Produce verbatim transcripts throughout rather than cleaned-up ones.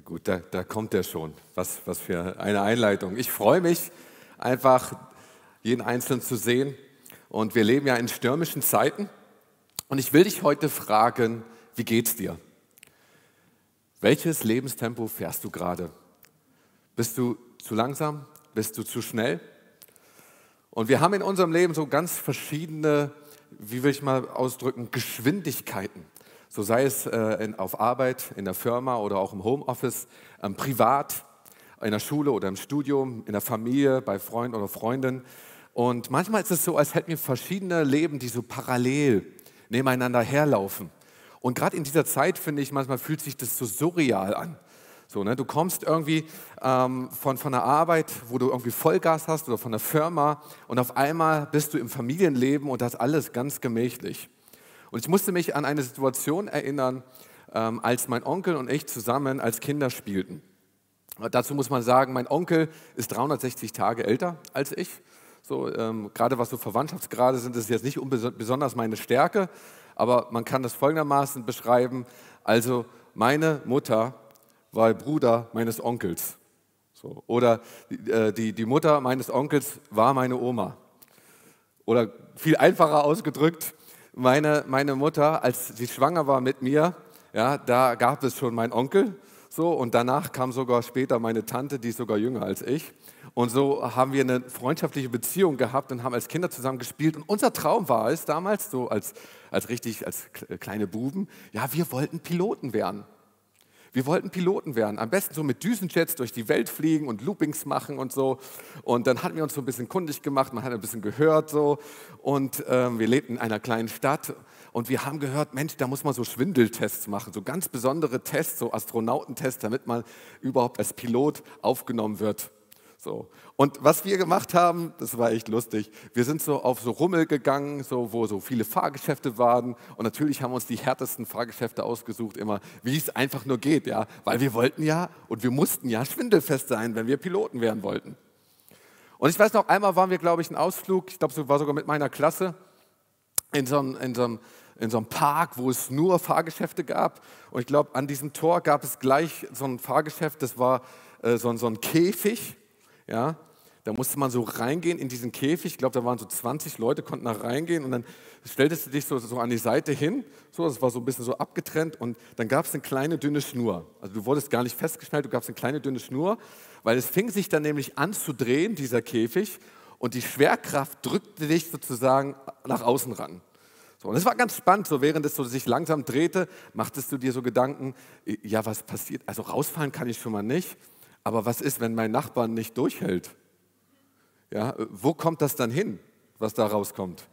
Gut, da, da kommt er schon. Was, was für eine Einleitung. Ich freue mich einfach, jeden Einzelnen zu sehen. Und wir leben ja in stürmischen Zeiten. Und ich will dich heute fragen, wie geht's dir? Welches Lebenstempo fährst du gerade? Bist du zu langsam? Bist du zu schnell? Und wir haben in unserem Leben so ganz verschiedene, wie will ich mal ausdrücken, Geschwindigkeiten. So sei es äh, in, auf Arbeit, in der Firma oder auch im Homeoffice, ähm, privat, in der Schule oder im Studium, in der Familie, bei Freunden oder Freundinnen. Und manchmal ist es so, als hätten wir verschiedene Leben, die so parallel nebeneinander herlaufen. Und gerade in dieser Zeit, finde ich, manchmal fühlt sich das so surreal an. So, ne? Du kommst irgendwie ähm, von, von der Arbeit, wo du irgendwie Vollgas hast oder von der Firma und auf einmal bist du im Familienleben und das alles ganz gemächlich. Und ich musste mich an eine Situation erinnern, ähm, als mein Onkel und ich zusammen als Kinder spielten. Und dazu muss man sagen, mein Onkel ist dreihundertsechzig Tage älter als ich. So, ähm, gerade was so Verwandtschaftsgrade sind, ist jetzt nicht besonders meine Stärke, aber man kann das folgendermaßen beschreiben. Also meine Mutter war Bruder meines Onkels. So, oder äh, die, die Mutter meines Onkels war meine Oma. Oder viel einfacher ausgedrückt, Meine, meine Mutter, als sie schwanger war mit mir, ja, da gab es schon meinen Onkel, so, und danach kam sogar später meine Tante, die ist sogar jünger als ich. Und so haben wir eine freundschaftliche Beziehung gehabt und haben als Kinder zusammen gespielt. Und unser Traum war es damals, so als, als richtig, als kleine Buben, ja, wir wollten Piloten werden. Wir wollten Piloten werden, am besten so mit Düsenjets durch die Welt fliegen und Loopings machen und so. Und dann hatten wir uns so ein bisschen kundig gemacht, man hat ein bisschen gehört so. Und ähm, wir lebten in einer kleinen Stadt und wir haben gehört, Mensch, da muss man so Schwindeltests machen, so ganz besondere Tests, so Astronautentests, damit man überhaupt als Pilot aufgenommen wird. So. Und was wir gemacht haben, das war echt lustig, wir sind so auf so Rummel gegangen, so, wo so viele Fahrgeschäfte waren und natürlich haben wir uns die härtesten Fahrgeschäfte ausgesucht, immer wie es einfach nur geht, ja, weil wir wollten ja und wir mussten ja schwindelfest sein, wenn wir Piloten werden wollten. Und ich weiß noch, einmal waren wir, glaube ich, einen Ausflug, ich glaube, es war sogar mit meiner Klasse, in so einem, in so einem, in so einem Park, wo es nur Fahrgeschäfte gab und ich glaube, an diesem Tor gab es gleich so ein Fahrgeschäft, das war äh, so, so ein Käfig. Ja, da musste man so reingehen in diesen Käfig, ich glaube, da waren so zwanzig Leute, konnten da reingehen und dann stelltest du dich so, so an die Seite hin, so, das war so ein bisschen so abgetrennt und dann gab es eine kleine dünne Schnur. Also du wurdest gar nicht festgeschnallt, du gabst eine kleine dünne Schnur, weil es fing sich dann nämlich an zu drehen, dieser Käfig, und die Schwerkraft drückte dich sozusagen nach außen ran. So, und das war ganz spannend, so während es so sich langsam drehte, machtest du dir so Gedanken, ja, was passiert, also rausfallen kann ich schon mal nicht. Aber was ist, wenn mein Nachbar nicht durchhält? Ja, wo kommt das dann hin, was da rauskommt?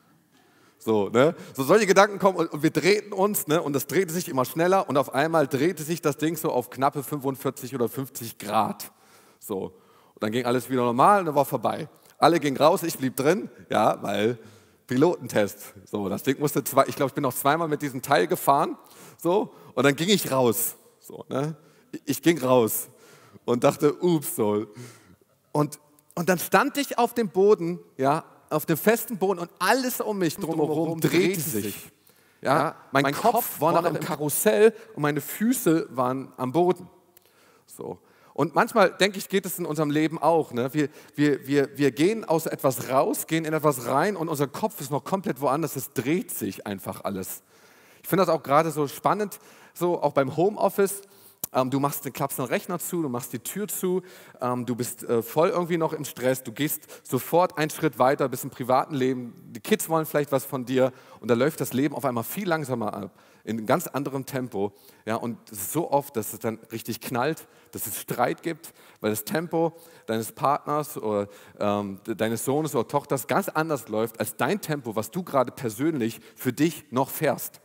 So, ne? So solche Gedanken kommen und, und wir drehten uns, ne? Und das drehte sich immer schneller und auf einmal drehte sich das Ding so auf knappe fünfundvierzig oder fünfzig Grad. So. Und dann ging alles wieder normal und dann war vorbei. Alle gingen raus, ich blieb drin, ja, weil Pilotentest. So, das Ding musste zwei, ich glaube, ich bin noch zweimal mit diesem Teil gefahren, so, und dann ging ich raus. So, ne? Ich, ich ging raus. Und dachte, ups, so. Und, und dann stand ich auf dem Boden, ja, auf dem festen Boden und alles um mich drumherum drehte sich. Ja, ja, mein, mein Kopf, Kopf war noch im Karussell und meine Füße waren am Boden. So. Und manchmal, denke ich, geht es in unserem Leben auch. Ne? Wir, wir, wir, wir gehen aus etwas raus, gehen in etwas rein und unser Kopf ist noch komplett woanders. Es dreht sich einfach alles. Ich finde das auch gerade so spannend, so auch beim Homeoffice. Ähm, du machst den klappst den Rechner zu, du machst die Tür zu, ähm, du bist äh, voll irgendwie noch im Stress, du gehst sofort einen Schritt weiter, bist im privaten Leben, die Kids wollen vielleicht was von dir und da läuft das Leben auf einmal viel langsamer ab, in einem ganz anderem Tempo. Ja, und es ist so oft, dass es dann richtig knallt, dass es Streit gibt, weil das Tempo deines Partners oder ähm, deines Sohnes oder Tochters ganz anders läuft als dein Tempo, was du gerade persönlich für dich noch fährst.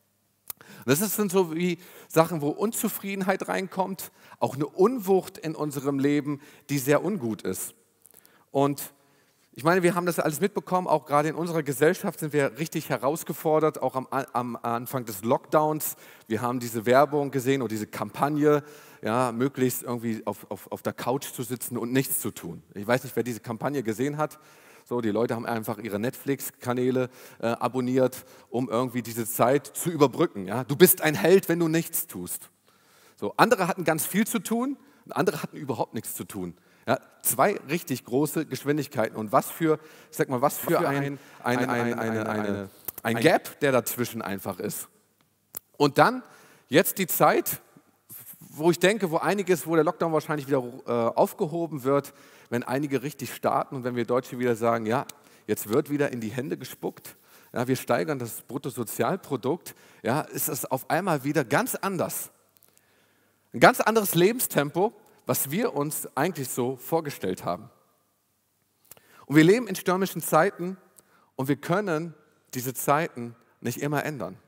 Das sind so wie Sachen, wo Unzufriedenheit reinkommt, auch eine Unwucht in unserem Leben, die sehr ungut ist. Und ich meine, wir haben das alles mitbekommen, auch gerade in unserer Gesellschaft sind wir richtig herausgefordert, auch am, am Anfang des Lockdowns. Wir haben diese Werbung gesehen oder diese Kampagne, ja, möglichst irgendwie auf, auf, auf der Couch zu sitzen und nichts zu tun. Ich weiß nicht, wer diese Kampagne gesehen hat. So, die Leute haben einfach ihre Netflix-Kanäle äh, abonniert, um irgendwie diese Zeit zu überbrücken. Ja? Du bist ein Held, wenn du nichts tust. So, andere hatten ganz viel zu tun und andere hatten überhaupt nichts zu tun. Ja, zwei richtig große Geschwindigkeiten. Und was für, ich sag mal, was für ein, ein, ein, ein, eine, eine, ein Gap, der dazwischen einfach ist. Und dann jetzt die Zeit, wo ich denke, wo einiges, wo der Lockdown wahrscheinlich wieder äh, aufgehoben wird, wenn einige richtig starten und wenn wir Deutsche wieder sagen, ja, jetzt wird wieder in die Hände gespuckt, ja, wir steigern das Bruttosozialprodukt, ja, ist es auf einmal wieder ganz anders. Ein ganz anderes Lebenstempo, was wir uns eigentlich so vorgestellt haben. Und wir leben in stürmischen Zeiten und wir können diese Zeiten nicht immer ändern.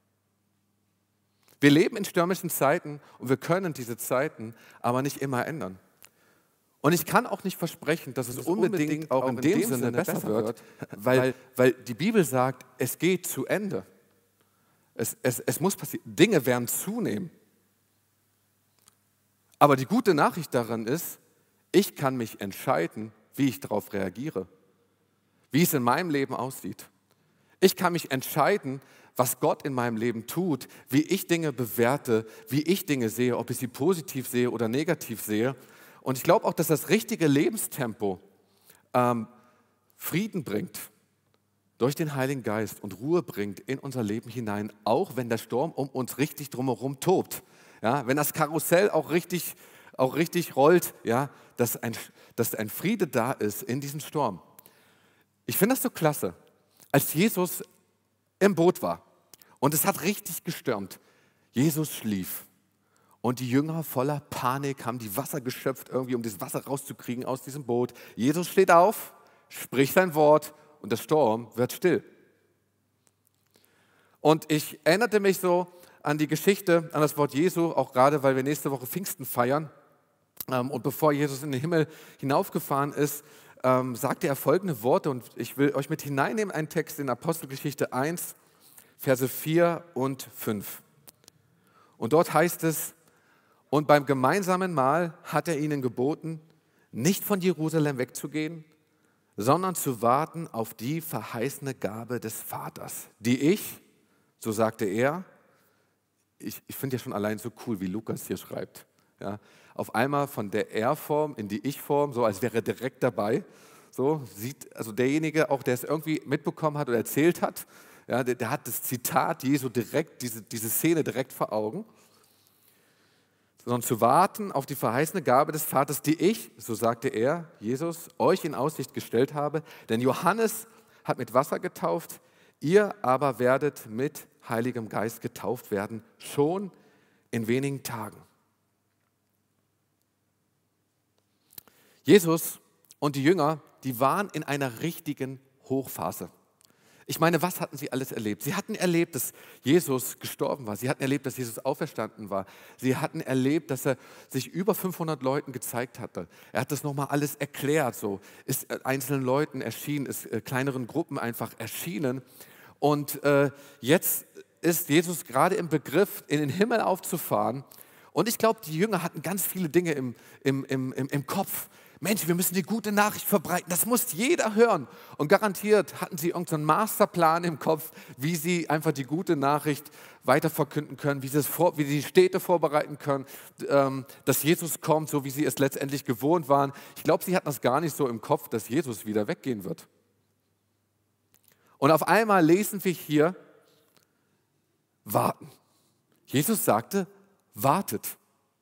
Wir leben in stürmischen Zeiten und wir können diese Zeiten aber nicht immer ändern. Und ich kann auch nicht versprechen, dass es unbedingt auch in dem Sinne besser wird, weil, weil die Bibel sagt, es geht zu Ende. Es, es, es muss passieren. Dinge werden zunehmen. Aber die gute Nachricht daran ist, ich kann mich entscheiden, wie ich darauf reagiere, wie es in meinem Leben aussieht. Ich kann mich entscheiden, was Gott in meinem Leben tut, wie ich Dinge bewerte, wie ich Dinge sehe, ob ich sie positiv sehe oder negativ sehe. Und ich glaube auch, dass das richtige Lebenstempo ähm, Frieden bringt durch den Heiligen Geist und Ruhe bringt in unser Leben hinein, auch wenn der Sturm um uns richtig drumherum tobt. Ja, wenn das Karussell auch richtig, auch richtig rollt, ja, dass, ein, dass ein Friede da ist in diesem Sturm. Ich finde das so klasse. Als Jesus im Boot war und es hat richtig gestürmt, Jesus schlief und die Jünger voller Panik haben die Wasser geschöpft, irgendwie um das Wasser rauszukriegen aus diesem Boot. Jesus steht auf, spricht sein Wort und der Sturm wird still. Und ich erinnerte mich so an die Geschichte, an das Wort Jesu, auch gerade, weil wir nächste Woche Pfingsten feiern. Und bevor Jesus in den Himmel hinaufgefahren ist, sagte er folgende Worte. Und ich will euch mit hineinnehmen, einen Text in Apostelgeschichte eins, Verse vier und fünf. Und dort heißt es, und beim gemeinsamen Mahl hat er ihnen geboten, nicht von Jerusalem wegzugehen, sondern zu warten auf die verheißene Gabe des Vaters, die ich, so sagte er, Ich, ich finde ja schon allein so cool, wie Lukas hier schreibt. Ja, auf einmal von der Er-Form in die Ich-Form, so als wäre er direkt dabei. So sieht also derjenige, auch der es irgendwie mitbekommen hat oder erzählt hat, ja, der, der hat das Zitat Jesu direkt, diese, diese Szene direkt vor Augen. Sondern zu warten auf die verheißene Gabe des Vaters, die ich, so sagte er, Jesus, euch in Aussicht gestellt habe. Denn Johannes hat mit Wasser getauft, ihr aber werdet mit Heiligem Geist getauft werden, schon in wenigen Tagen. Jesus und die Jünger, die waren in einer richtigen Hochphase. Ich meine, was hatten sie alles erlebt? Sie hatten erlebt, dass Jesus gestorben war. Sie hatten erlebt, dass Jesus auferstanden war. Sie hatten erlebt, dass er sich über fünfhundert Leuten gezeigt hatte. Er hat das nochmal alles erklärt, so ist einzelnen Leuten erschienen, ist kleineren Gruppen einfach erschienen. Und äh, jetzt ist Jesus gerade im Begriff, in den Himmel aufzufahren. Und ich glaube, die Jünger hatten ganz viele Dinge im, im, im, im, im Kopf. Mensch, wir müssen die gute Nachricht verbreiten, das muss jeder hören. Und garantiert hatten sie irgendeinen Masterplan im Kopf, wie sie einfach die gute Nachricht weiter verkünden können, wie sie, es vor, wie sie die Städte vorbereiten können, ähm, dass Jesus kommt, so wie sie es letztendlich gewohnt waren. Ich glaube, sie hatten das gar nicht so im Kopf, dass Jesus wieder weggehen wird. Und auf einmal lesen wir hier, warten. Jesus sagte, wartet,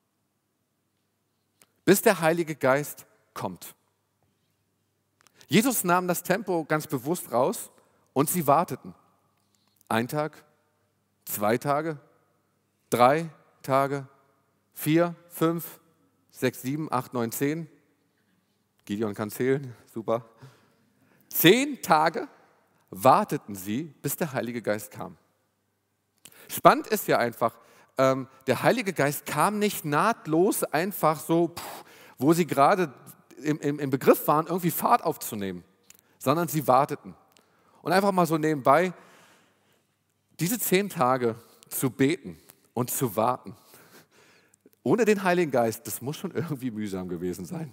bis der Heilige Geist kommt. Jesus nahm das Tempo ganz bewusst raus und sie warteten. Ein Tag, zwei Tage, drei Tage, vier, fünf, sechs, sieben, acht, neun, zehn. Gideon kann zählen, super. Zehn Tage warteten sie, bis der Heilige Geist kam. Spannend ist ja einfach, ähm, der Heilige Geist kam nicht nahtlos einfach so, pff, wo sie gerade im, im, im Begriff waren, irgendwie Fahrt aufzunehmen, sondern sie warteten. Und einfach mal so nebenbei, diese zehn Tage zu beten und zu warten, ohne den Heiligen Geist, das muss schon irgendwie mühsam gewesen sein.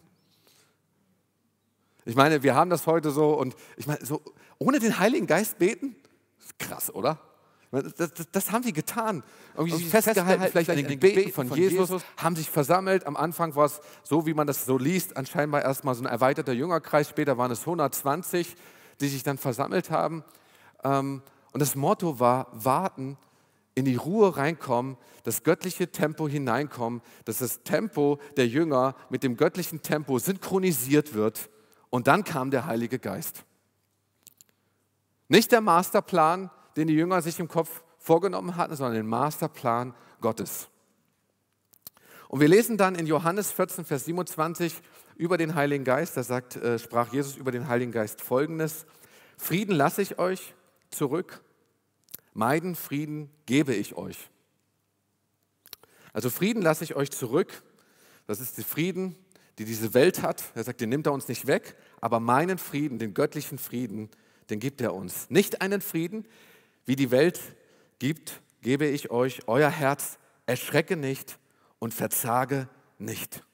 Ich meine, wir haben das heute so und ich meine, so ohne den Heiligen Geist beten, ist krass, oder? Das, das, das haben sie getan. Irgendwie Irgendwie sich festgehalten, vielleicht an den Gebeten von, von Jesus, Jesus. haben sich versammelt. Am Anfang war es so, wie man das so liest, anscheinend erstmal so ein erweiterter Jüngerkreis. Später waren es hundertzwanzig, die sich dann versammelt haben. Und das Motto war, warten, in die Ruhe reinkommen, das göttliche Tempo hineinkommen, dass das Tempo der Jünger mit dem göttlichen Tempo synchronisiert wird. Und dann kam der Heilige Geist. Nicht der Masterplan, den die Jünger sich im Kopf vorgenommen hatten, sondern den Masterplan Gottes. Und wir lesen dann in Johannes vierzehn, Vers siebenundzwanzig über den Heiligen Geist, da sagt, äh, sprach Jesus über den Heiligen Geist Folgendes: Frieden lasse ich euch zurück, meinen Frieden gebe ich euch. Also Frieden lasse ich euch zurück, das ist der Frieden, die diese Welt hat. Er sagt, den nimmt er uns nicht weg, aber meinen Frieden, den göttlichen Frieden, den gibt er uns. Nicht einen Frieden, wie die Welt gibt, gebe ich euch. Euer Herz erschrecke nicht und verzage nicht.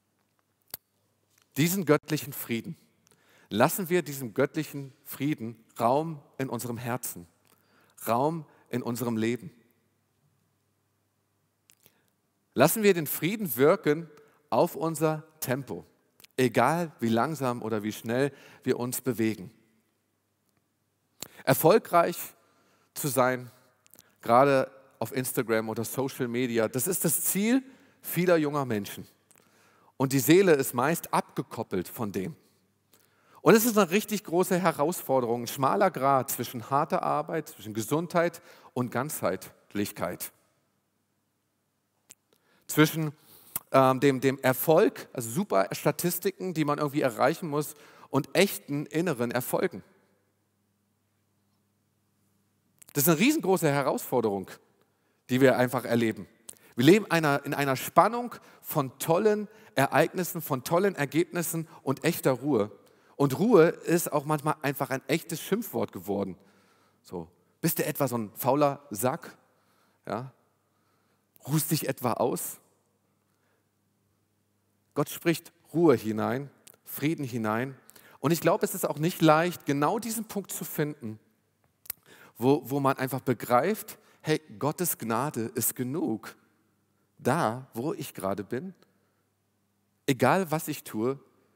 Diesen göttlichen Frieden, lassen wir diesem göttlichen Frieden Raum in unserem Herzen, Raum in unserem Leben. Lassen wir den Frieden wirken auf unser Tempo, egal wie langsam oder wie schnell wir uns bewegen. Erfolgreich zu sein, gerade auf Instagram oder Social Media, das ist das Ziel vieler junger Menschen. Und die Seele ist meist abgekoppelt von dem. Und es ist eine richtig große Herausforderung, ein schmaler Grat zwischen harter Arbeit, zwischen Gesundheit und Ganzheitlichkeit. Zwischen ähm, dem, dem Erfolg, also super Statistiken, die man irgendwie erreichen muss, und echten inneren Erfolgen. Das ist eine riesengroße Herausforderung, die wir einfach erleben. Wir leben einer, in einer Spannung von tollen Ereignissen, von tollen Ergebnissen und echter Ruhe. Und Ruhe ist auch manchmal einfach ein echtes Schimpfwort geworden. So, bist du etwa so ein fauler Sack? Ja? Ruhst dich etwa aus? Gott spricht Ruhe hinein, Frieden hinein. Und ich glaube, es ist auch nicht leicht, genau diesen Punkt zu finden, wo, wo man einfach begreift, hey, Gottes Gnade ist genug. Da, wo ich gerade bin, egal was ich tue,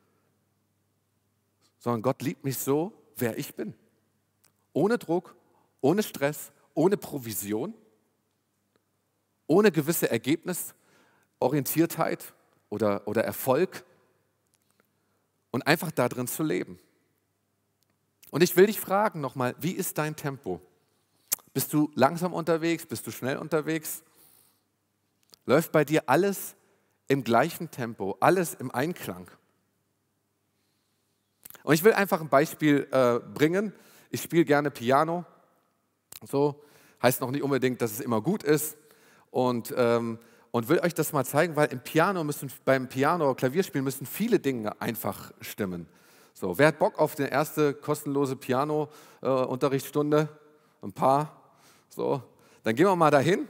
sondern Gott liebt mich so, wer ich bin. Ohne Druck, ohne Stress, ohne Provision, ohne gewisse Ergebnisorientiertheit oder, oder Erfolg und einfach da drin zu leben. Und ich will dich fragen nochmal, wie ist dein Tempo? Bist du langsam unterwegs? Bist du schnell unterwegs? Läuft bei dir alles im gleichen Tempo, alles im Einklang? Und ich will einfach ein Beispiel äh, bringen. Ich spiele gerne Piano. So, heißt noch nicht unbedingt, dass es immer gut ist. Und, ähm, und will euch das mal zeigen, weil im Piano müssen, beim Piano, Klavierspielen müssen viele Dinge einfach stimmen. So, wer hat Bock auf eine erste kostenlose Piano-Unterrichtsstunde? Ein paar. So, dann gehen wir mal dahin.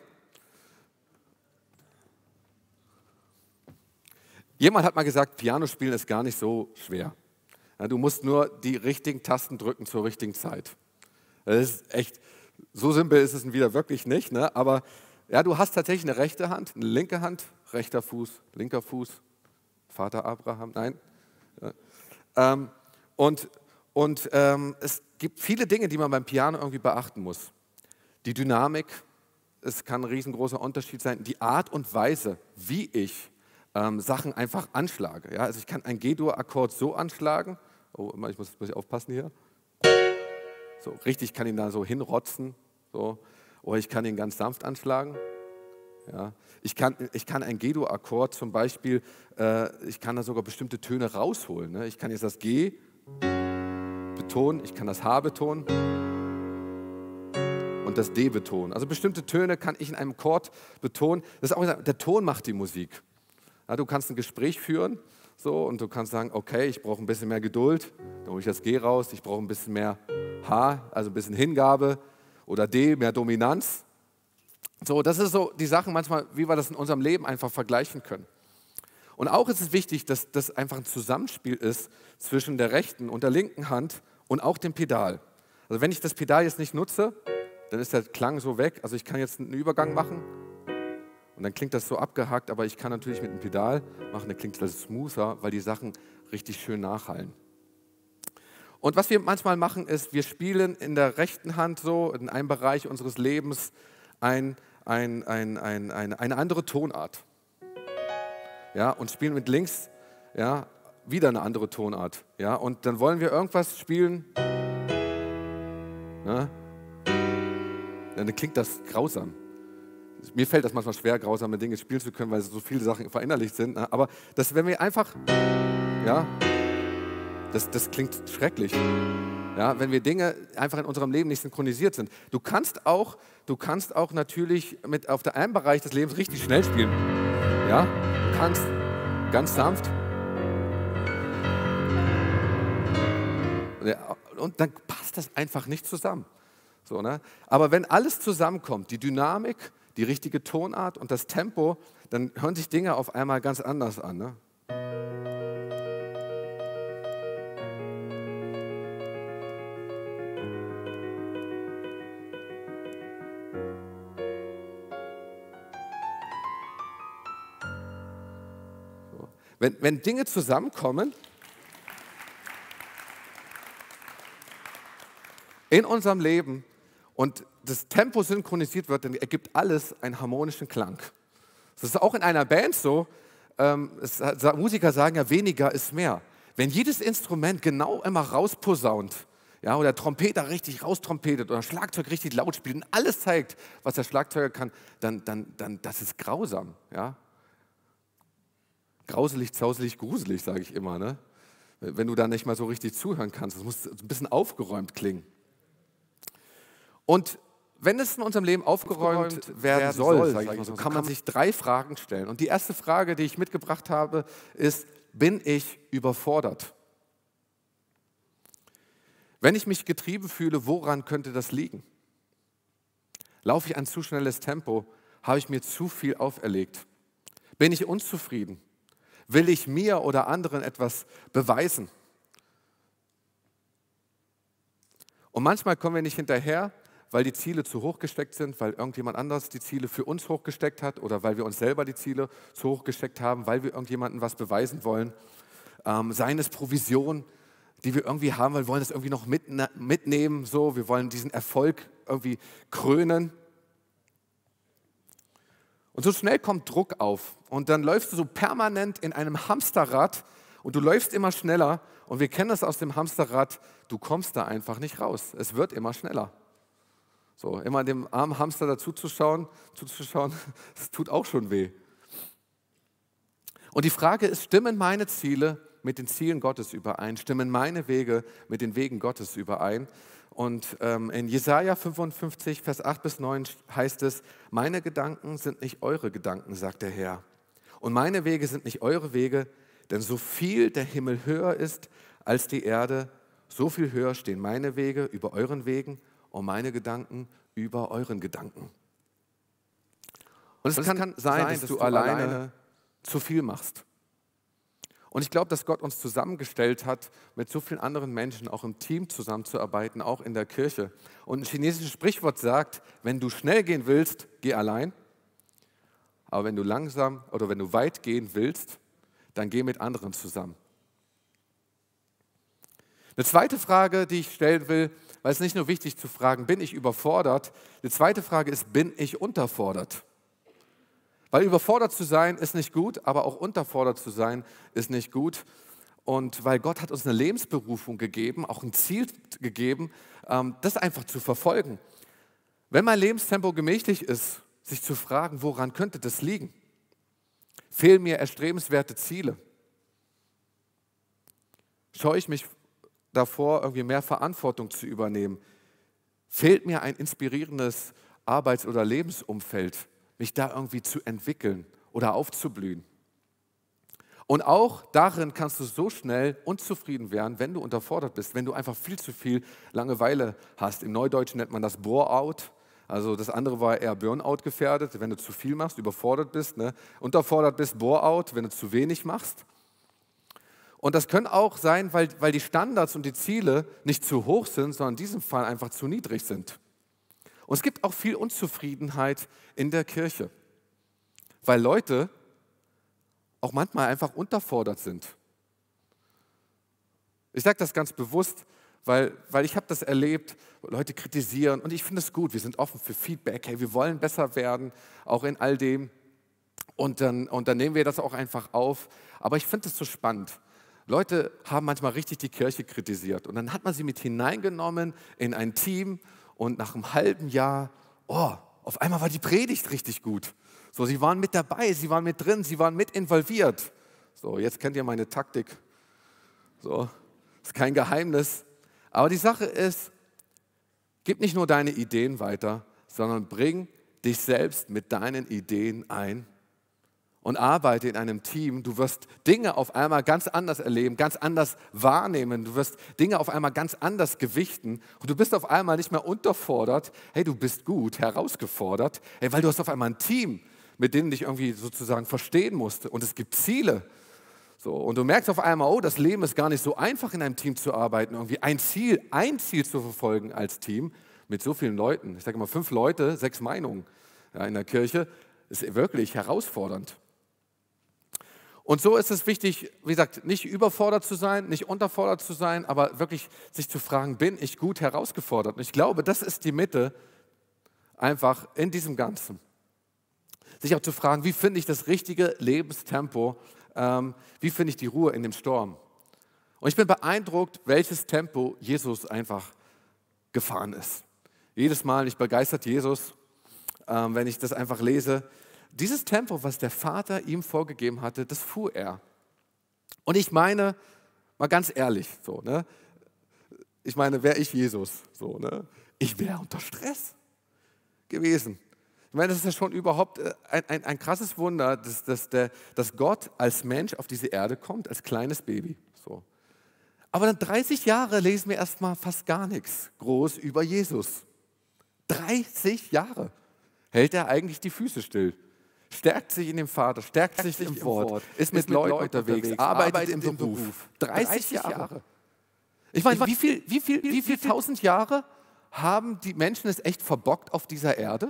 Jemand hat mal gesagt, Piano spielen ist gar nicht so schwer. Ja, du musst nur die richtigen Tasten drücken zur richtigen Zeit. Das ist echt, so simpel ist es wieder wirklich nicht, ne? Aber ja, du hast tatsächlich eine rechte Hand, eine linke Hand, rechter Fuß, linker Fuß, Vater Abraham, nein. Ja. Ähm, und und ähm, es gibt viele Dinge, die man beim Piano irgendwie beachten muss. Die Dynamik, es kann ein riesengroßer Unterschied sein, die Art und Weise, wie ich ähm, Sachen einfach anschlage. Ja? Also ich kann ein G-Dur-Akkord so anschlagen, oh, ich muss ein bisschen aufpassen hier, so richtig kann ihn da so hinrotzen, so. Oder ich kann ihn ganz sanft anschlagen. Ja? Ich kann, ich kann ein G-Dur-Akkord zum Beispiel, äh, ich kann da sogar bestimmte Töne rausholen. Ne? Ich kann jetzt das G betonen, ich kann das H betonen und das D betonen. Also bestimmte Töne kann ich in einem Chord betonen. Das ist auch, der Ton macht die Musik. Ja, du kannst ein Gespräch führen so, und du kannst sagen, okay, ich brauche ein bisschen mehr Geduld, dann hole ich das G raus, ich brauche ein bisschen mehr H, also ein bisschen Hingabe, oder D, mehr Dominanz. So, das ist so die Sachen manchmal, wie wir das in unserem Leben einfach vergleichen können. Und auch ist es wichtig, dass das einfach ein Zusammenspiel ist zwischen der rechten und der linken Hand und auch dem Pedal. Also wenn ich das Pedal jetzt nicht nutze, dann ist der Klang so weg. Also ich kann jetzt einen Übergang machen und dann klingt das so abgehackt, aber ich kann natürlich mit einem Pedal machen, dann klingt das smoother, weil die Sachen richtig schön nachhallen. Und was wir manchmal machen, ist, wir spielen in der rechten Hand so, in einem Bereich unseres Lebens, ein, ein, ein, ein, eine, eine andere Tonart. Ja, und spielen mit links, ja, wieder eine andere Tonart. Ja, und dann wollen wir irgendwas spielen, ja, dann klingt das grausam. Mir fällt das manchmal schwer, grausame Dinge spielen zu können, weil so viele Sachen verinnerlicht sind. Aber das, wenn wir einfach, ja, das, das klingt schrecklich. Ja, wenn wir Dinge einfach in unserem Leben nicht synchronisiert sind. Du kannst auch, du kannst auch natürlich mit auf der einen Bereich des Lebens richtig schnell spielen. Ja, du kannst ganz sanft. Und dann passt das einfach nicht zusammen. So, ne? Aber wenn alles zusammenkommt, die Dynamik, die richtige Tonart und das Tempo, dann hören sich Dinge auf einmal ganz anders an. Ne? So. Wenn, wenn Dinge zusammenkommen, in unserem Leben und das Tempo synchronisiert wird, dann ergibt alles einen harmonischen Klang. Das ist auch in einer Band so. Ähm, es, Musiker sagen ja, weniger ist mehr. Wenn jedes Instrument genau immer rausposaunt, ja, oder Trompeter richtig raustrompetet oder Schlagzeug richtig laut spielt und alles zeigt, was der Schlagzeuger kann, dann, dann, dann das ist grausam. Ja? Grauselig, zauselig, gruselig, sage ich immer. Ne? Wenn du da nicht mal so richtig zuhören kannst. Das muss ein bisschen aufgeräumt klingen. Und wenn es in unserem Leben aufgeräumt, aufgeräumt werden, werden soll, soll sag ich mal so, kann man sich drei Fragen stellen. Und die erste Frage, die ich mitgebracht habe, ist, bin ich überfordert? Wenn ich mich getrieben fühle, woran könnte das liegen? Laufe ich ein zu schnelles Tempo? Habe ich mir zu viel auferlegt? Bin ich unzufrieden? Will ich mir oder anderen etwas beweisen? Und manchmal kommen wir nicht hinterher, weil die Ziele zu hoch gesteckt sind, weil irgendjemand anders die Ziele für uns hochgesteckt hat oder weil wir uns selber die Ziele zu hoch gesteckt haben, weil wir irgendjemandem was beweisen wollen. Ähm, seien es Provision, die wir irgendwie haben, weil wir wollen das irgendwie noch mit, mitnehmen, so. Wir wollen diesen Erfolg irgendwie krönen. Und so schnell kommt Druck auf und dann läufst du so permanent in einem Hamsterrad und du läufst immer schneller und wir kennen das aus dem Hamsterrad, du kommst da einfach nicht raus. Es wird immer schneller. So, immer dem armen Hamster dazu zuzuschauen, zuzuschauen, das tut auch schon weh. Und die Frage ist, stimmen meine Ziele mit den Zielen Gottes überein? Stimmen meine Wege mit den Wegen Gottes überein? Und ähm, in Jesaja fünfundfünfzig, Vers acht bis neun heißt es, meine Gedanken sind nicht eure Gedanken, sagt der Herr. Und meine Wege sind nicht eure Wege, denn so viel der Himmel höher ist als die Erde, so viel höher stehen meine Wege über euren Wegen und meine Gedanken über euren Gedanken. Und es, und kann, es kann sein, sein dass, dass du, du alleine, alleine zu viel machst. Und ich glaube, dass Gott uns zusammengestellt hat, mit so vielen anderen Menschen auch im Team zusammenzuarbeiten, auch in der Kirche. Und ein chinesisches Sprichwort sagt, wenn du schnell gehen willst, geh allein. Aber wenn du langsam oder wenn du weit gehen willst, dann geh mit anderen zusammen. Eine zweite Frage, die ich stellen will, weil es nicht nur wichtig zu fragen, bin ich überfordert? Die zweite Frage ist, bin ich unterfordert? Weil überfordert zu sein ist nicht gut, aber auch unterfordert zu sein ist nicht gut. Und weil Gott hat uns eine Lebensberufung gegeben, auch ein Ziel gegeben, das einfach zu verfolgen. Wenn mein Lebenstempo gemächlich ist, sich zu fragen, woran könnte das liegen? Fehlen mir erstrebenswerte Ziele? Scheue ich mich davor, irgendwie mehr Verantwortung zu übernehmen? Fehlt mir ein inspirierendes Arbeits- oder Lebensumfeld, mich da irgendwie zu entwickeln oder aufzublühen? Und auch darin kannst du so schnell unzufrieden werden, wenn du unterfordert bist, wenn du einfach viel zu viel Langeweile hast. Im Neudeutschen nennt man das Bore-out. Also das andere war eher Burnout gefährdet, wenn du zu viel machst, überfordert bist. Ne? Unterfordert bist, Bore-out, wenn du zu wenig machst. Und das können auch sein, weil, weil die Standards und die Ziele nicht zu hoch sind, sondern in diesem Fall einfach zu niedrig sind. Und es gibt auch viel Unzufriedenheit in der Kirche, weil Leute auch manchmal einfach unterfordert sind. Ich sage das ganz bewusst, weil, weil ich habe das erlebt, Leute kritisieren und ich finde es gut, wir sind offen für Feedback, hey, wir wollen besser werden, auch in all dem und dann, und dann nehmen wir das auch einfach auf. Aber ich finde es so spannend. Leute haben manchmal richtig die Kirche kritisiert und dann hat man sie mit hineingenommen in ein Team und nach einem halben Jahr, oh, auf einmal war die Predigt richtig gut. So, sie waren mit dabei, sie waren mit drin, sie waren mit involviert. So, jetzt kennt ihr meine Taktik. So, ist kein Geheimnis. Aber die Sache ist, gib nicht nur deine Ideen weiter, sondern bring dich selbst mit deinen Ideen ein und arbeite in einem Team. Du wirst Dinge auf einmal ganz anders erleben, ganz anders wahrnehmen. Du wirst Dinge auf einmal ganz anders gewichten und du bist auf einmal nicht mehr unterfordert. Hey, du bist gut, herausgefordert, hey, weil du hast auf einmal ein Team, mit denen dich irgendwie sozusagen verstehen musst und es gibt Ziele. So, und du merkst auf einmal, oh, das Leben ist gar nicht so einfach, in einem Team zu arbeiten, irgendwie ein Ziel, ein Ziel zu verfolgen als Team mit so vielen Leuten. Ich sage immer, fünf Leute, sechs Meinungen ja, in der Kirche, ist wirklich herausfordernd. Und so ist es wichtig, wie gesagt, nicht überfordert zu sein, nicht unterfordert zu sein, aber wirklich sich zu fragen, bin ich gut herausgefordert? Und ich glaube, das ist die Mitte einfach in diesem Ganzen. Sich auch zu fragen, wie finde ich das richtige Lebenstempo, ähm, wie finde ich die Ruhe in dem Sturm. Und ich bin beeindruckt, welches Tempo Jesus einfach gefahren ist. Jedes Mal, mich begeistert Jesus, ähm, wenn ich das einfach lese. Dieses Tempo, was der Vater ihm vorgegeben hatte, das fuhr er. Und ich meine, mal ganz ehrlich, so, ne? Ich meine, wäre ich Jesus, so, ne? Ich wäre unter Stress gewesen. Ich meine, das ist ja schon überhaupt ein, ein, ein krasses Wunder, dass, dass, der, dass Gott als Mensch auf diese Erde kommt, als kleines Baby. So. Aber dann dreißig Jahre lesen wir erstmal fast gar nichts groß über Jesus. dreißig Jahre hält er eigentlich die Füße still. Stärkt sich in dem Vater, stärkt sich im Wort, ist mit Leuten unterwegs, arbeitet im Beruf. dreißig Jahre. Ich meine, wie viel, wie viel, wie viel tausend Jahre haben die Menschen es echt verbockt auf dieser Erde?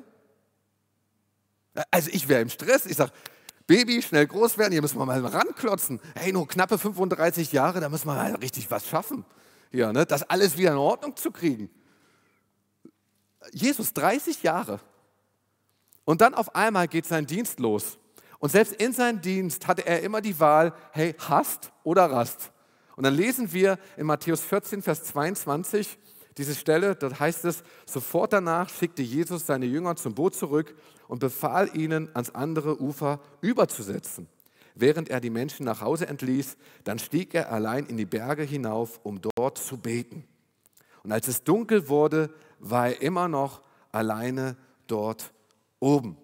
Also ich wäre im Stress, ich sage, Baby, schnell groß werden, hier müssen wir mal ranklotzen. Hey, nur knappe fünfunddreißig Jahre, da müssen wir mal richtig was schaffen. Hier, ne? Das alles wieder in Ordnung zu kriegen. Jesus, dreißig Jahre. Und dann auf einmal geht sein Dienst los. Und selbst in seinem Dienst hatte er immer die Wahl, hey, hast oder rast. Und dann lesen wir in Matthäus vierzehn, Vers zweiundzwanzig, diese Stelle, dort heißt es, sofort danach schickte Jesus seine Jünger zum Boot zurück und befahl ihnen, ans andere Ufer überzusetzen. Während er die Menschen nach Hause entließ, dann stieg er allein in die Berge hinauf, um dort zu beten. Und als es dunkel wurde, war er immer noch alleine dort oben.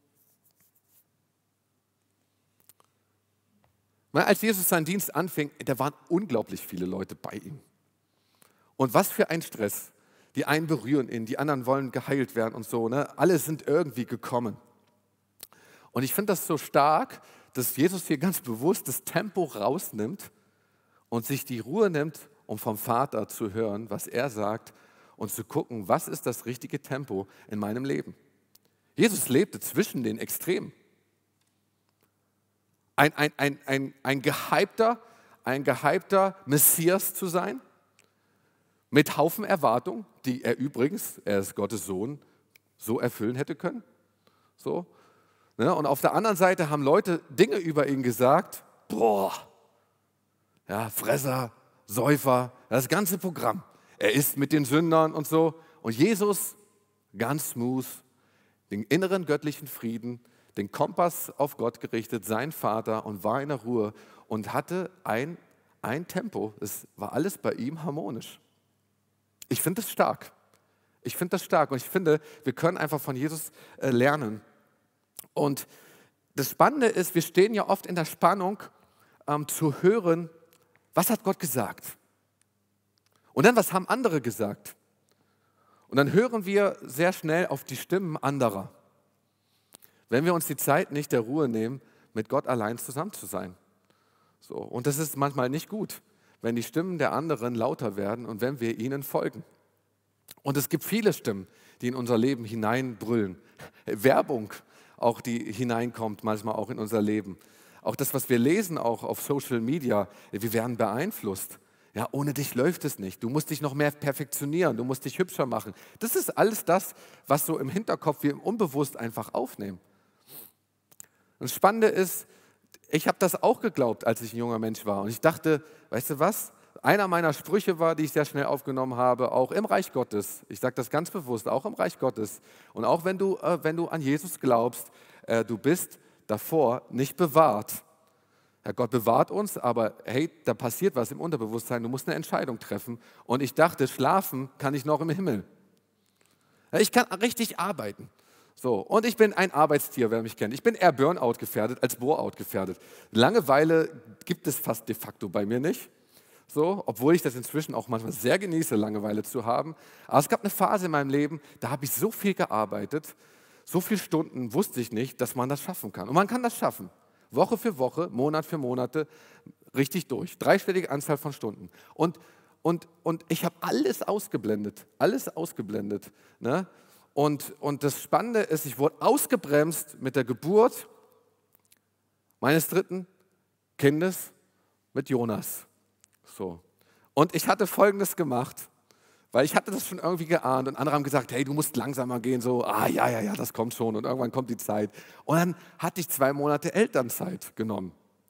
Als Jesus seinen Dienst anfing, da waren unglaublich viele Leute bei ihm. Und was für ein Stress. Die einen berühren ihn, die anderen wollen geheilt werden und so. Ne? Alle sind irgendwie gekommen. Und ich finde das so stark, dass Jesus hier ganz bewusst das Tempo rausnimmt und sich die Ruhe nimmt, um vom Vater zu hören, was er sagt und zu gucken, was ist das richtige Tempo in meinem Leben. Jesus lebte zwischen den Extremen. Ein, ein, ein, ein, ein gehypter, ein gehypter Messias zu sein, mit Haufen Erwartungen, die er übrigens, er ist Gottes Sohn, so erfüllen hätte können. So. Ne? Und auf der anderen Seite haben Leute Dinge über ihn gesagt, boah, ja, Fresser, Säufer, das ganze Programm. Er ist mit den Sündern und so. Und Jesus, ganz smooth, den inneren göttlichen Frieden, den Kompass auf Gott gerichtet, sein Vater und war in der Ruhe und hatte ein, ein Tempo. Es war alles bei ihm harmonisch. Ich finde das stark. Ich finde das stark und ich finde, wir können einfach von Jesus äh, lernen. Und das Spannende ist, wir stehen ja oft in der Spannung, ähm, zu hören, was hat Gott gesagt? Und dann, was haben andere gesagt? Und dann hören wir sehr schnell auf die Stimmen anderer. Wenn wir uns die Zeit nicht der Ruhe nehmen, mit Gott allein zusammen zu sein. So, und das ist manchmal nicht gut, wenn die Stimmen der anderen lauter werden und wenn wir ihnen folgen. Und es gibt viele Stimmen, die in unser Leben hineinbrüllen. Werbung auch, die hineinkommt manchmal auch in unser Leben. Auch das, was wir lesen, auch auf Social Media, wir werden beeinflusst. Ja, ohne dich läuft es nicht. Du musst dich noch mehr perfektionieren, du musst dich hübscher machen. Das ist alles das, was so im Hinterkopf wir unbewusst einfach aufnehmen. Und das Spannende ist, ich habe das auch geglaubt, als ich ein junger Mensch war. Und ich dachte, weißt du was? Einer meiner Sprüche war, die ich sehr schnell aufgenommen habe, auch im Reich Gottes. Ich sage das ganz bewusst, auch im Reich Gottes. Und auch wenn du, äh, wenn du an Jesus glaubst, äh, du bist davor nicht bewahrt. Ja, Gott bewahrt uns, aber hey, da passiert was im Unterbewusstsein. Du musst eine Entscheidung treffen. Und ich dachte, schlafen kann ich noch im Himmel. Ja, ich kann richtig arbeiten. So, und ich bin ein Arbeitstier, wer mich kennt. Ich bin eher Burnout gefährdet als Bore-out gefährdet. Langeweile gibt es fast de facto bei mir nicht. So, obwohl ich das inzwischen auch manchmal sehr genieße, Langeweile zu haben. Aber es gab eine Phase in meinem Leben, da habe ich so viel gearbeitet, so viele Stunden wusste ich nicht, dass man das schaffen kann. Und man kann das schaffen. Woche für Woche, Monat für Monate, richtig durch. Dreistellige Anzahl von Stunden. Und, und, und ich habe alles ausgeblendet, alles ausgeblendet. Ne? Und, und das Spannende ist, ich wurde ausgebremst mit der Geburt meines dritten Kindes mit Jonas. So. Und ich hatte Folgendes gemacht, weil ich hatte das schon irgendwie geahnt und andere haben gesagt, hey, du musst langsamer gehen, so, ah ja, ja, ja, das kommt schon und irgendwann kommt die Zeit. Und dann hatte ich zwei Monate Elternzeit genommen.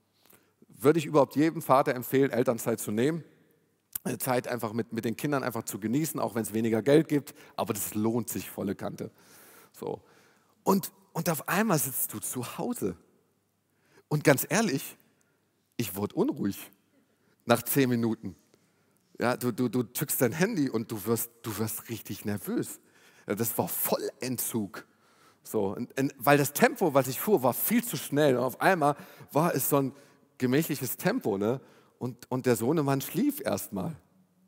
Würde ich überhaupt jedem Vater empfehlen, Elternzeit zu nehmen? Eine Zeit einfach mit, mit den Kindern einfach zu genießen, auch wenn es weniger Geld gibt, aber das lohnt sich volle Kante. So. Und, und auf einmal sitzt du zu Hause. Und ganz ehrlich, ich wurde unruhig nach zehn Minuten. Ja, du, du, du zückst dein Handy und du wirst, du wirst richtig nervös. Ja, das war Vollentzug. So, und, und, weil das Tempo, was ich fuhr, war viel zu schnell. Und auf einmal war es so ein gemächliches Tempo. Ne? Und, und der Sohnemann schlief erstmal.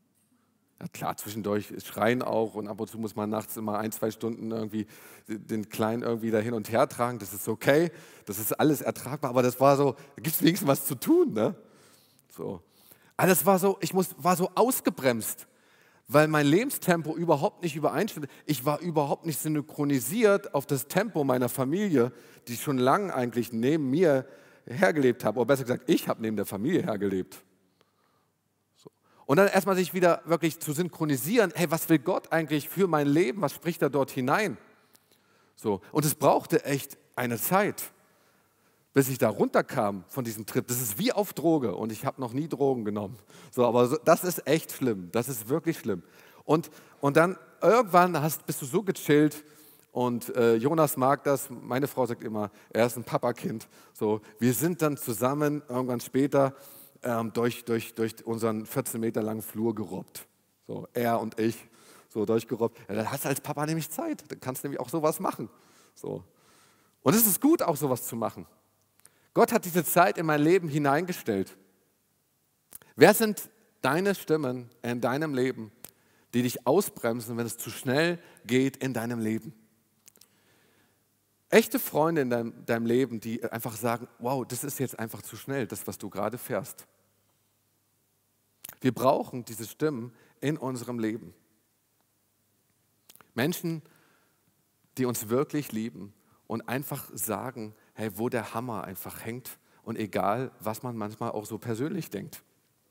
Ja klar, zwischendurch schreien auch und ab und zu muss man nachts immer ein, zwei Stunden irgendwie den Kleinen irgendwie da hin und her tragen. Das ist okay, das ist alles ertragbar, aber das war so, da gibt es wenigstens was zu tun. Ne? So. Aber das war so, ich muss, war so ausgebremst, weil mein Lebenstempo überhaupt nicht übereinstimmte. Ich war überhaupt nicht synchronisiert auf das Tempo meiner Familie, die schon lange eigentlich neben mir hergelebt habe. Oder besser gesagt, ich habe neben der Familie hergelebt. So. Und dann erstmal sich wieder wirklich zu synchronisieren, hey, was will Gott eigentlich für mein Leben? Was spricht er dort hinein? So. Und es brauchte echt eine Zeit, bis ich da runterkam von diesem Trip. Das ist wie auf Droge und ich habe noch nie Drogen genommen. So, aber so, das ist echt schlimm, das ist wirklich schlimm. Und, und dann irgendwann hast, bist du so gechillt und äh, Jonas mag das, meine Frau sagt immer, er ist ein Papakind. So, wir sind dann zusammen irgendwann später ähm, durch, durch, durch unseren vierzehn Meter langen Flur gerobbt. So, er und ich, so durchgerobbt. Ja, dann hast du als Papa nämlich Zeit, dann kannst du nämlich auch sowas machen. So. Und es ist gut, auch sowas zu machen. Gott hat diese Zeit in mein Leben hineingestellt. Wer sind deine Stimmen in deinem Leben, die dich ausbremsen, wenn es zu schnell geht in deinem Leben? Echte Freunde in deinem, deinem Leben, die einfach sagen, wow, das ist jetzt einfach zu schnell, das, was du gerade fährst. Wir brauchen diese Stimmen in unserem Leben. Menschen, die uns wirklich lieben und einfach sagen, hey, wo der Hammer einfach hängt und egal, was man manchmal auch so persönlich denkt.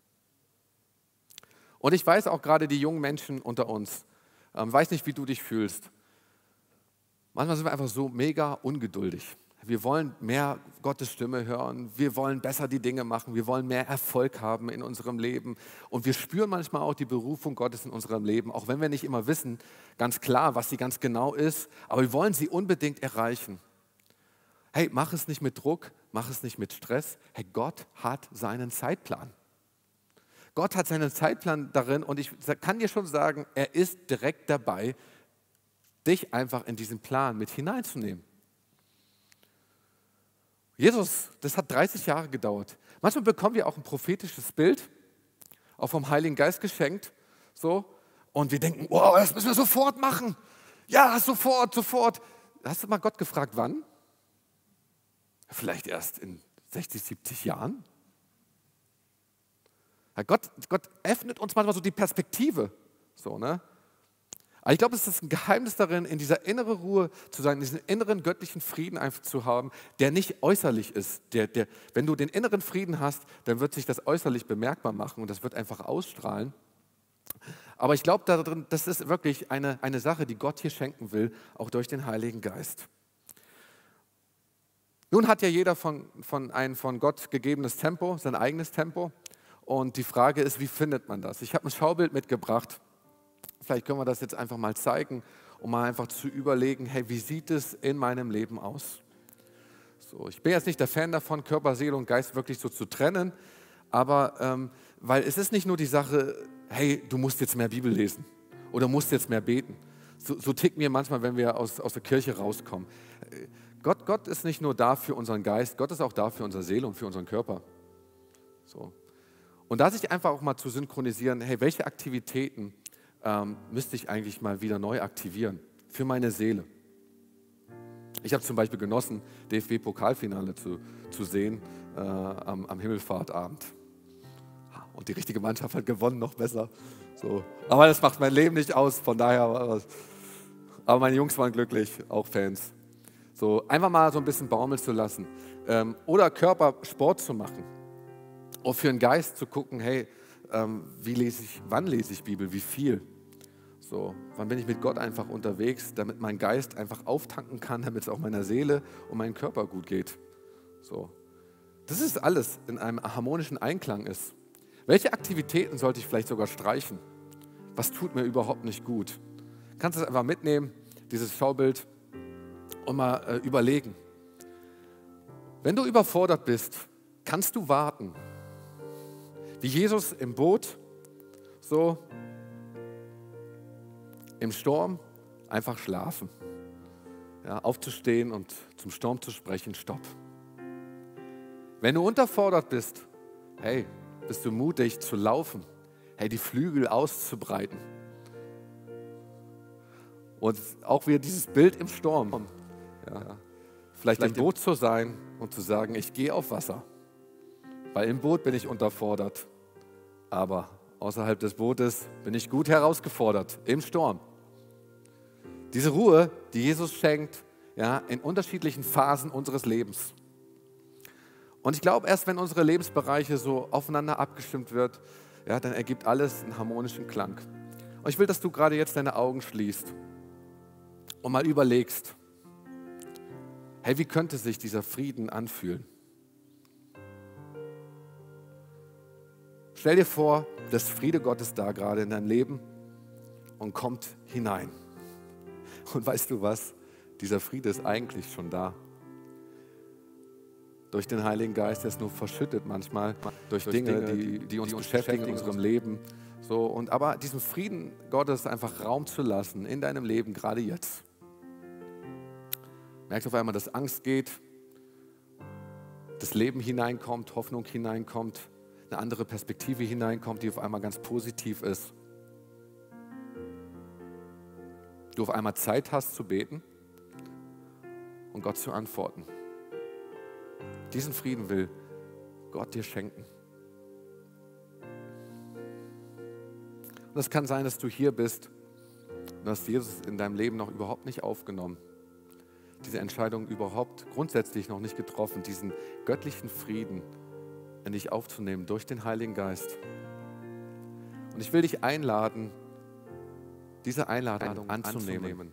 Und ich weiß auch gerade die jungen Menschen unter uns, ähm, weiß nicht, wie du dich fühlst. Manchmal sind wir einfach so mega ungeduldig. Wir wollen mehr Gottes Stimme hören, wir wollen besser die Dinge machen, wir wollen mehr Erfolg haben in unserem Leben. Und wir spüren manchmal auch die Berufung Gottes in unserem Leben, auch wenn wir nicht immer wissen, ganz klar, was sie ganz genau ist, aber wir wollen sie unbedingt erreichen. Hey, mach es nicht mit Druck, mach es nicht mit Stress. Hey, Gott hat seinen Zeitplan. Gott hat seinen Zeitplan darin und ich kann dir schon sagen, er ist direkt dabei, dich einfach in diesen Plan mit hineinzunehmen. Jesus, das hat dreißig Jahre gedauert. Manchmal bekommen wir auch ein prophetisches Bild, auch vom Heiligen Geist geschenkt, so, und wir denken, wow, das müssen wir sofort machen. Ja, sofort, sofort. Hast du mal Gott gefragt, wann? Vielleicht erst in sechzig, siebzig Jahren. Ja, Gott, Gott öffnet uns manchmal so die Perspektive. So, ne? Aber ich glaube, es ist ein Geheimnis darin, in dieser inneren Ruhe zu sein, diesen inneren göttlichen Frieden einfach zu haben, der nicht äußerlich ist. Der, der, wenn du den inneren Frieden hast, dann wird sich das äußerlich bemerkbar machen und das wird einfach ausstrahlen. Aber ich glaube darin, das ist wirklich eine, eine Sache, die Gott hier schenken will, auch durch den Heiligen Geist. Nun hat ja jeder von, von ein von Gott gegebenes Tempo, sein eigenes Tempo. Und die Frage ist, wie findet man das? Ich habe ein Schaubild mitgebracht. Vielleicht können wir das jetzt einfach mal zeigen, um mal einfach zu überlegen, hey, wie sieht es in meinem Leben aus? So, ich bin jetzt nicht der Fan davon, Körper, Seele und Geist wirklich so zu trennen, aber ähm, weil es ist nicht nur die Sache, hey, du musst jetzt mehr Bibel lesen oder musst jetzt mehr beten. So, so ticken wir manchmal, wenn wir aus, aus der Kirche rauskommen. Gott, Gott ist nicht nur da für unseren Geist, Gott ist auch da für unsere Seele und für unseren Körper. So. Und da sich einfach auch mal zu synchronisieren, hey, welche Aktivitäten ähm, müsste ich eigentlich mal wieder neu aktivieren für meine Seele? Ich habe zum Beispiel genossen, D F B-Pokalfinale zu, zu sehen äh, am, am Himmelfahrtabend. Und die richtige Mannschaft hat gewonnen, noch besser. So. Aber das macht mein Leben nicht aus, von daher war das. Aber meine Jungs waren glücklich, auch Fans. So, einfach mal so ein bisschen baumeln zu lassen. Ähm, oder Körpersport zu machen. Auch für den Geist zu gucken, hey, ähm, wie lese ich, wann lese ich Bibel, wie viel? So, wann bin ich mit Gott einfach unterwegs, damit mein Geist einfach auftanken kann, damit es auch meiner Seele und meinem Körper gut geht. So. Das ist alles in einem harmonischen Einklang ist. Welche Aktivitäten sollte ich vielleicht sogar streichen? Was tut mir überhaupt nicht gut? Kannst du es einfach mitnehmen, dieses Schaubild, und mal äh, überlegen. Wenn du überfordert bist, kannst du warten. Wie Jesus im Boot, so im Sturm, einfach schlafen. Ja, aufzustehen und zum Sturm zu sprechen, stopp. Wenn du unterfordert bist, hey, bist du mutig zu laufen, hey, die Flügel auszubreiten. Und auch wieder dieses Bild im Sturm. Ja, vielleicht, vielleicht im Boot zu sein und zu sagen, ich gehe auf Wasser. Weil im Boot bin ich unterfordert. Aber außerhalb des Bootes bin ich gut herausgefordert, im Sturm. Diese Ruhe, die Jesus schenkt, ja, in unterschiedlichen Phasen unseres Lebens. Und ich glaube, erst wenn unsere Lebensbereiche so aufeinander abgestimmt wird, ja, dann ergibt alles einen harmonischen Klang. Und ich will, dass du gerade jetzt deine Augen schließt und mal überlegst, hey, wie könnte sich dieser Frieden anfühlen? Stell dir vor, dass Friede Gottes da gerade in dein Leben und kommt hinein. Und weißt du was? Dieser Friede ist eigentlich schon da. Durch den Heiligen Geist, der ist nur verschüttet manchmal, durch, durch Dinge, Dinge, die, die uns die beschäftigen in unserem Leben. So, und aber diesen Frieden Gottes einfach Raum zu lassen in deinem Leben, gerade jetzt. Merkst du auf einmal, dass Angst geht, das Leben hineinkommt, Hoffnung hineinkommt, eine andere Perspektive hineinkommt, die auf einmal ganz positiv ist. Du auf einmal Zeit hast zu beten und Gott zu antworten. Diesen Frieden will Gott dir schenken. Und es kann sein, dass du hier bist und hast Jesus in deinem Leben noch überhaupt nicht aufgenommen. Diese Entscheidung überhaupt grundsätzlich noch nicht getroffen, diesen göttlichen Frieden in dich aufzunehmen durch den Heiligen Geist. Und ich will dich einladen, diese Einladung anzunehmen. anzunehmen.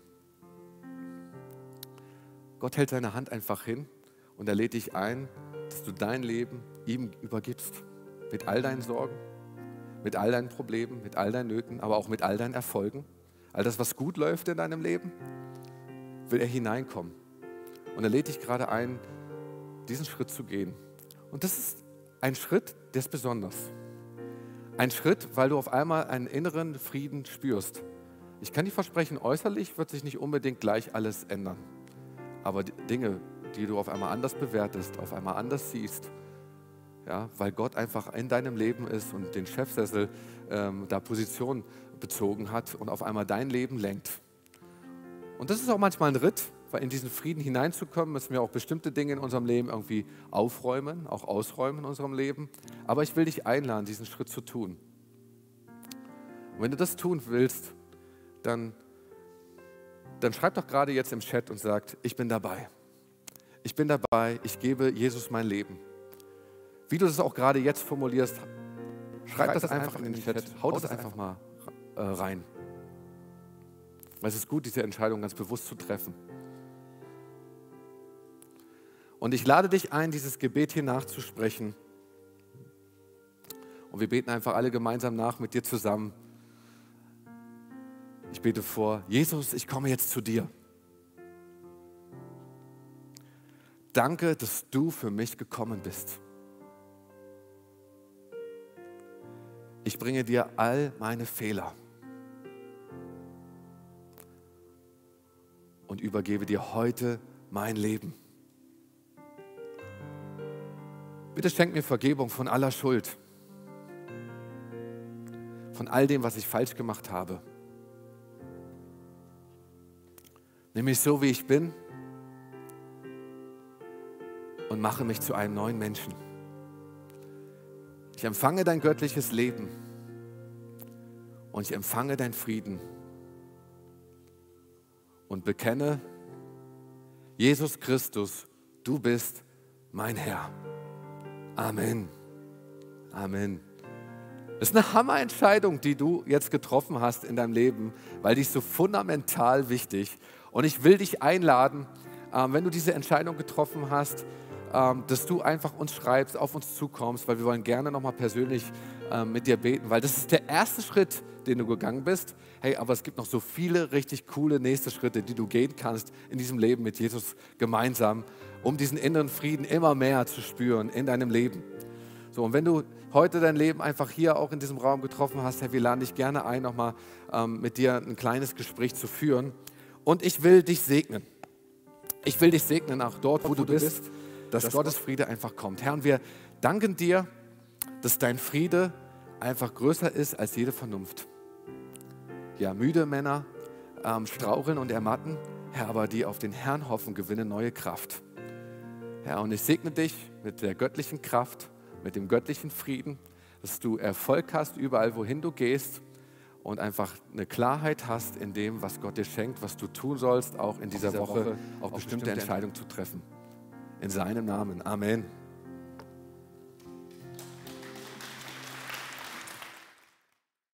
Gott hält seine Hand einfach hin und er lädt dich ein, dass du dein Leben ihm übergibst. Mit all deinen Sorgen, mit all deinen Problemen, mit all deinen Nöten, aber auch mit all deinen Erfolgen. All das, was gut läuft in deinem Leben, will er hineinkommen. Und er lädt dich gerade ein, diesen Schritt zu gehen. Und das ist ein Schritt, der ist besonders. Ein Schritt, weil du auf einmal einen inneren Frieden spürst. Ich kann dir versprechen, äußerlich wird sich nicht unbedingt gleich alles ändern. Aber die Dinge, die du auf einmal anders bewertest, auf einmal anders siehst, ja, weil Gott einfach in deinem Leben ist und den Chefsessel ähm, da Position bezogen hat und auf einmal dein Leben lenkt. Und das ist auch manchmal ein Ritt, weil in diesen Frieden hineinzukommen, müssen wir auch bestimmte Dinge in unserem Leben irgendwie aufräumen, auch ausräumen in unserem Leben. Aber ich will dich einladen, diesen Schritt zu tun. Und wenn du das tun willst, dann dann schreib doch gerade jetzt im Chat und sagt, ich bin dabei. Ich bin dabei, ich gebe Jesus mein Leben. Wie du das auch gerade jetzt formulierst, schreib, schreib das, das einfach in den Chat, Chat. hau das einfach mal äh, rein. Weil es ist gut, diese Entscheidung ganz bewusst zu treffen. Und ich lade dich ein, dieses Gebet hier nachzusprechen. Und wir beten einfach alle gemeinsam nach mit dir zusammen. Ich bete vor, Jesus, ich komme jetzt zu dir. Danke, dass du für mich gekommen bist. Ich bringe dir all meine Fehler und übergebe dir heute mein Leben. Bitte schenk mir Vergebung von aller Schuld, von all dem, was ich falsch gemacht habe. Nimm mich so, wie ich bin und mache mich zu einem neuen Menschen. Ich empfange dein göttliches Leben und ich empfange deinen Frieden und bekenne, Jesus Christus, du bist mein Herr. Amen. Amen. Das ist eine Hammerentscheidung, die du jetzt getroffen hast in deinem Leben, weil die ist so fundamental wichtig. Und ich will dich einladen, ähm, wenn du diese Entscheidung getroffen hast, ähm, dass du einfach uns schreibst, auf uns zukommst, weil wir wollen gerne nochmal persönlich ähm, mit dir beten, weil das ist der erste Schritt, den du gegangen bist. Hey, aber es gibt noch so viele richtig coole nächste Schritte, die du gehen kannst in diesem Leben mit Jesus gemeinsam, um diesen inneren Frieden immer mehr zu spüren in deinem Leben. So, und wenn du heute dein Leben einfach hier auch in diesem Raum getroffen hast, hey, wir laden dich gerne ein, nochmal ähm, mit dir ein kleines Gespräch zu führen. Und ich will dich segnen. Ich will dich segnen, auch dort, wo, wo du bist, bist dass, dass Gottes Friede einfach kommt. Herr, und wir danken dir, dass dein Friede einfach größer ist als jede Vernunft. Ja, müde Männer ähm, straucheln und ermatten, Herr, aber die auf den Herrn hoffen, gewinnen neue Kraft. Herr, und ich segne dich mit der göttlichen Kraft, mit dem göttlichen Frieden, dass du Erfolg hast überall, wohin du gehst und einfach eine Klarheit hast in dem, was Gott dir schenkt, was du tun sollst, auch in dieser, dieser Woche, Woche auf bestimmte Entscheidungen zu treffen. In seinem Namen. Amen.